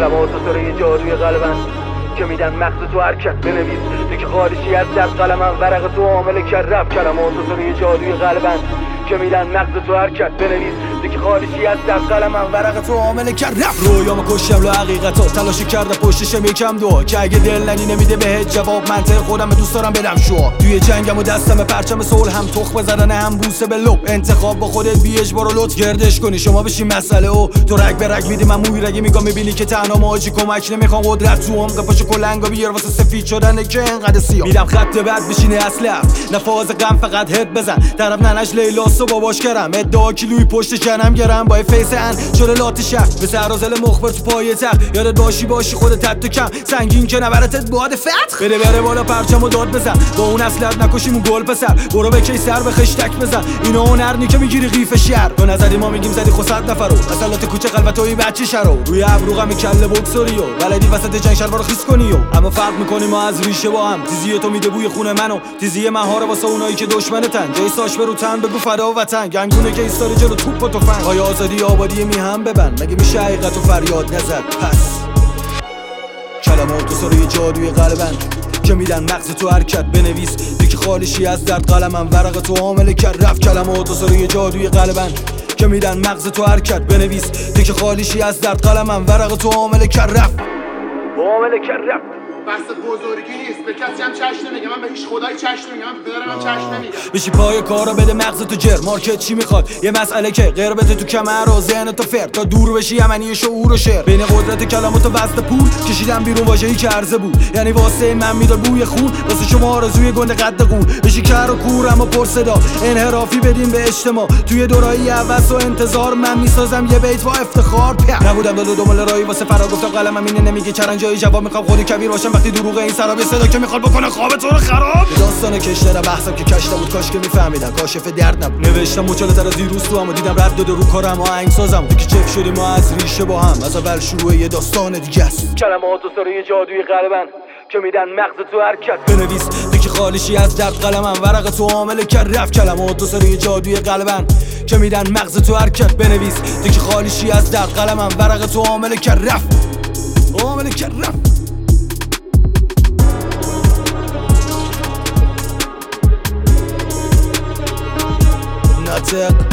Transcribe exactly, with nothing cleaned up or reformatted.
کلمات و سر یه جادوی قلبن که میدن مغز تو حرکت بنویس دیگه خارشی از در قلمم ورق تو عامل کررف کلمات و سر یه جادوی قلبن که میدن مغز تو حرکت بنویس دیگه خارشی از در قلمم ورق تو عامل کررف رویامو کشتم لو حقیقتا تلاشی کرده پشتشم یکم دو که اگه دل ننی نمیده بهت جواب منطق خودم دوست دارم بدم شو توی جنگم و دستم پرچم صلح هم تخم زدن هم بوسه به لب انتخاب با خودت بی اجبار و لطف گردش کنی شما بشی مسئله و تو رگ به رگ میدی من موی رگی میگم میبینی که تنها ماجی کمک نمیخوام قدرت تو عمق پاشو کلنگا بیار واسه سفید شدن که انقدر سیاه میدم خط بعد بشینه اصل نفاز غم فقط هد بزن طرف ننش لیلاس و باباش کرم ادعا کیلوی پشت جنم گرم با فیس ان شده لات شهر به سرازل مخبر تو پای تخت یادت باشی باشی خودت تد و کم سنگین که نبرتت باد فتح بده بره بالا پرچم و داد بزن با اون اصلت نکشیم گل پسر برو به کی سر به خشتک بزن اینا هنرنی که میگیری قیف شهر تو نزدی ما میگیم زدی خود صد نفرو اصلات کوچه قلبتوی بچه شرو روی ابرو غم کله بکسوریو ولدی وسط جنگ شلوارو خیس کنیو اما فرق میکنیم ما از ریشه با هم تیزی تو میده بوی خون منو تیزی مهاره واسه اونایی که دشمنتن جای ساش برو تن بگو فدا وطن گنگونه که ایستاره جلو توپ و تفنگ آیا آزادی آبادی میهم ببند مگه میشه حقیقت و فریاد نزد پس کلمات و سر جادوی قلبن که میدن مغز تو حرکت بنویس دیگه خالشی از درد قلمم ورق تو عامل کررف کلمات و سر جادوی قلبن که میدن مغز تو حرکت بنویس دیگه خالشی از درد قلمم ورق تو عامل کررف عامل کررف بحث بزرگی نیست به کسی هم چشم نمیگم من به هیچ خدایی چشم نمیگم به پدرم هم چشم نمیگم بشی پای کارا بده مغز تو جر مارکت چی میخواد یه مسئله که غیر بده تو کمر و ذهن تو فر تا دور بشی یمنی شعور و شعر بین قدرت کلمات و وسط پول کشیدم بیرون واژه‌ای که عرضه بود یعنی واسه من میداد بوی خون واسه شما آرزوی گنده قد قون بشی کر و کور اما پر صدا انحرافی بدیم به اجتماع توی دورایی عوض و انتظار من میسازم یه بیت با افتخار نبودم دل و دنبال راهی واسه فرار گفتم قلمم اینه نمیگه چرنجای جواب میخوام خودی کبیر باشم وقتی دروغ این سراب صدا که میخواد بکنه خواب تو رو خراب داستان کشته بحثم که کشته بود کاش که میفهمیدن کاشف درد نبود نوشتم مچاله تر از دیروز تو اما دیدم رد داده رو کارم آهنگ سازم دیگه چف شدیم ما از ریشه با هم از اول شروع یه داستان دیگه است کلمات و سر جادوی قلبن که میدن مغز تو حرکت بنویس دیگه خالشی از درد قلمم ورق تو عامل کررف کلمات و سر جادوی قلبن که میدن مغز تو حرکت بنویس دیگه خالشی از درد قلمم ورق تو عامل کررف عامل کررف ناطق